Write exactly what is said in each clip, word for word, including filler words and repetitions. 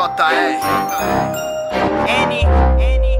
J R N N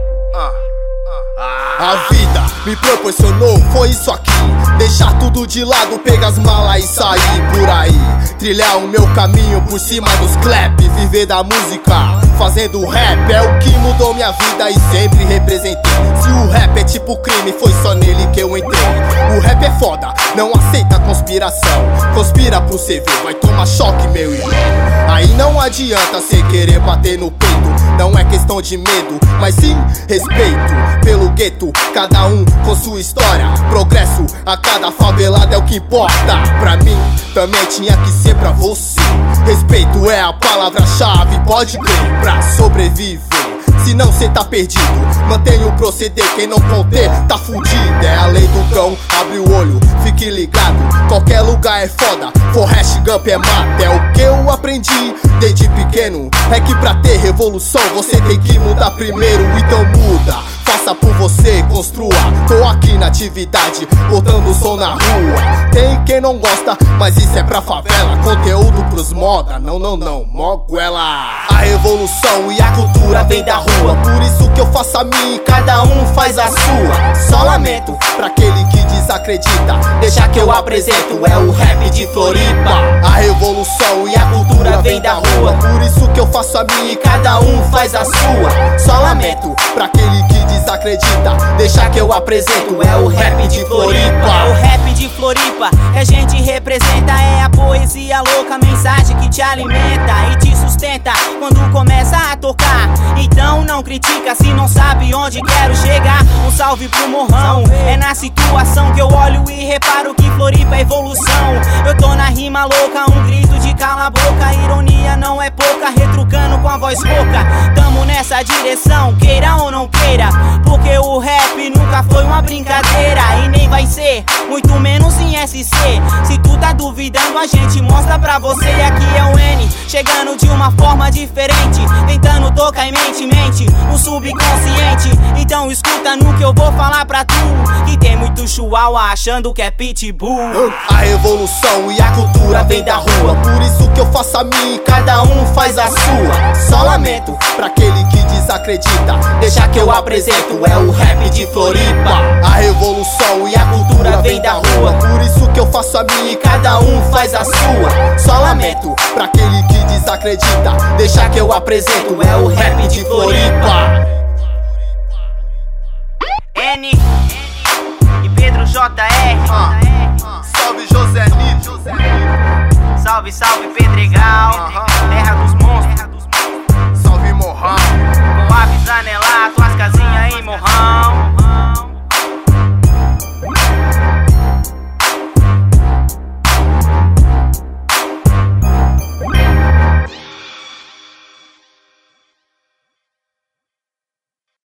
A vida me proporcionou, foi isso aqui. Deixar tudo de lado, pegar as malas e sair por aí. Trilhar o meu caminho por cima dos clap. Viver da música, fazendo rap. É o que mudou minha vida e sempre representei. Se o rap é tipo crime, foi só nele que eu entrei. O rap é foda, não aceita conspiração. Conspira pro cê ver, vai tomar choque, meu irmão. Aí não adianta cê querer bater no peito. Não é questão de medo, mas sim respeito pelo gueto. Cada um com sua história. Progresso a cada favelada é o que importa. Pra mim também tinha que ser pra você. Respeito é a palavra-chave, pode crer, pra sobreviver. Senão cê tá perdido, mantenha o proceder. Quem não conter, tá fudido. É a lei do cão, abre o olho, fique ligado. Qualquer lugar é foda, Forrest Gump é mata. É o que eu aprendi desde pequeno. É que pra ter revolução você tem que mudar primeiro. Então muda, faça por você, construa. Tô aqui na atividade, botando som na rua. Tem quem não gosta, mas isso é pra favela. Conteúdo pros moda, não, não, não, moguela. A revolução e a cultura vem da rua. Por isso que eu faço a minha e cada um faz a sua. Só lamento pra aquele que desacredita. Deixa que eu apresento, é o rap de Floripa. A revolução e a cultura vem da rua. Por isso que eu faço a minha e cada um faz a sua. Só lamento pra aquele que desacredita. Deixa que eu apresento, é o rap de Floripa. É o rap de Floripa que a gente representa. É a poesia louca, a mensagem que te alimenta e te sustenta quando começa a tocar. Então não critica se não sabe onde quero chegar. Um salve pro morrão, é na situação que eu olho e reparo que Floripa é evolução. Eu tô na rima louca, um grito de cala a boca. Ironia não é pouca, retrucando com a voz rouca. Tamo nessa direção, queira ou não queira, porque o rap nunca foi uma brincadeira e nem vai ser, muito menos em S C. Se tu tá duvidando, a gente mostra pra você. Aqui é o N, chegando de uma forma diferente, tentando tocar em mente, mente, o subconsciente. Então escuta no que eu vou falar pra tu, que tem muito chihuahua achando que é pitbull. A revolução e a cultura vem da rua. Por isso que eu faço a minha e cada um faz a sua. Só lamento pra aquele que desacredita. Deixa que eu apresento, é o rap de Floripa. A revolução e a cultura vem da rua. Por isso que eu faço a minha e cada um faz a sua. Só lamento pra aquele que desacredita. Deixa que eu apresento, é o rap de Floripa. N e Pedro J R ah, ah, Salve José Nito. Salve, salve Pedregal, terra dos monstros.